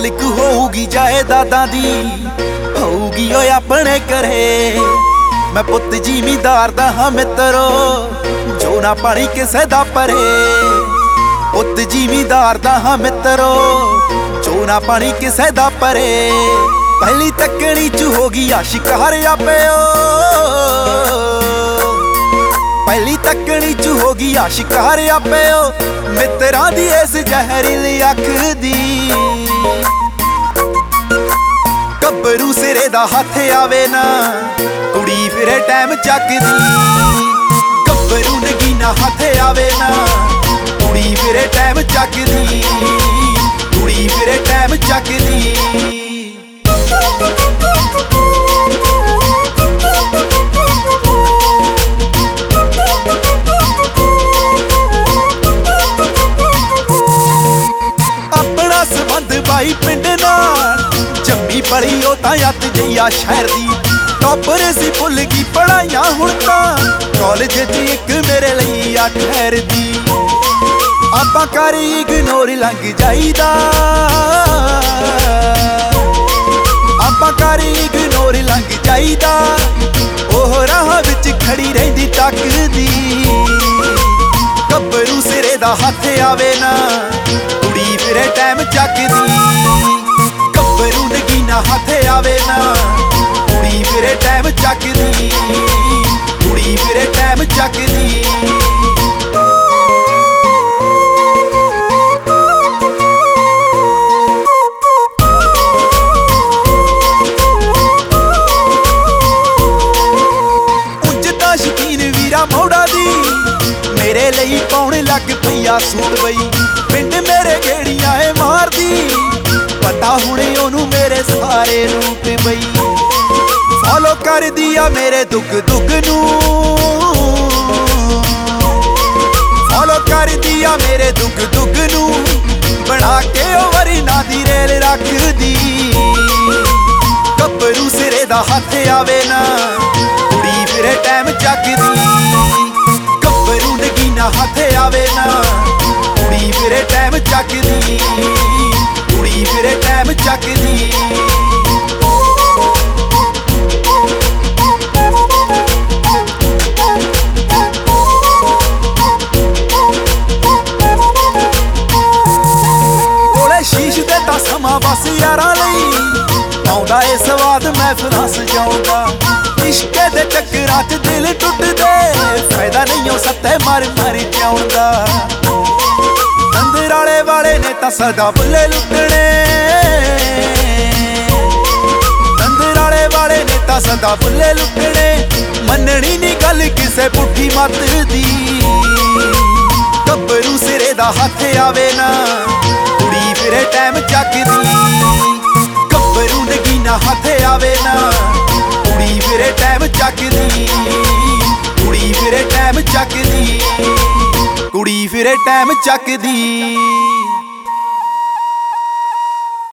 मालिक होगी जायदादां दी, होगी ओए अपने घरे। मैं पुत जिमीदार दा हां मित्रो, जो ना पानी किसे दा परे। पुत जिमीदार दा हां मित्रो, जो ना पानी किसे दा परे। पहली तकनी च होगी आशिक हरिया पिओ, पहली तकनी च होगी आशिक हरिया पिओ। मित्रां दी इस जहरीली अख दी, गब्बरू सिरे दा हथ आवे ना, कुड़ी फिरे टाइम चकदी। गब्बरू नगीना हथ आवे ना, कुड़ी फिरे टाइम चकदी। कुड़ी फिरे टाइम चकदी। अपना संबंध भाई पिंड नाल, जम्मी पली ओ तां अत जईया शहर दी। टॉपर सी भुल गई पढ़ाइयां हुण तां, कॉलेज च इक मेरे लई आ ठहरदी। आपां कर इग्नोर लंघ जाईदा, आपां कर इग्नोर लंघ जाईदा। ओह राह विच खड़ी रहिंदी तकदी, गब्बरू सिरे दा हथ आवे ना, कुड़ी फिरे टाइम चकदी। गब्बरू नगीना हथ आवे ना, कुड़ी फिरे टाइम चकदी। कुड़ी फिरे टाइम चकदी। मोड़ा दी मेरे ਲਈ पाउण लग पईया सूट बई, पिंड मेरे गेड़ियां ए मार दी। पता हुणे ओनू मेरे सारे रूप बई, फॉलो कर दिया मेरे दुख दुख नू, फॉलो कर दिया मेरे दुख दुख नू। बना के ओ वरी ना दी रेल रख दी। गब्बरू सिरे दा हथ आवे ना, कुड़ी फिरे टाइम चकदी। गब्बरू नगीना हथ आवे ना, कुड़ी फिरे टाइम चकदी। कुड़ी फिरे टाइम चकदी। कोले शीश दे ता समा बस यारां लई, आउंदा ए स्वाद महफिलां सजाउंदा। इश्के दे चक्करां च दिल टुटदे, फायदा नहीं ओ सत्ते मर मर जाउंदा। अंदराले वाले ने तां सदा बुल्ले लुटणे, अंदराले वाले ने तां सदा बुल्ले लुटणे। मननी नी गल किसे पुट्ठी मत दी। गब्बरू सिरे दा हथ आवे ना, कुड़ी फिरे टाइम चकदी। गब्बरू नगीना हथ आवे ना, कुड़ी फिरे टाइम चकदी। कुड़ी फिरे टाइम चकदी। कुड़ी फिरे टाइम चकदी।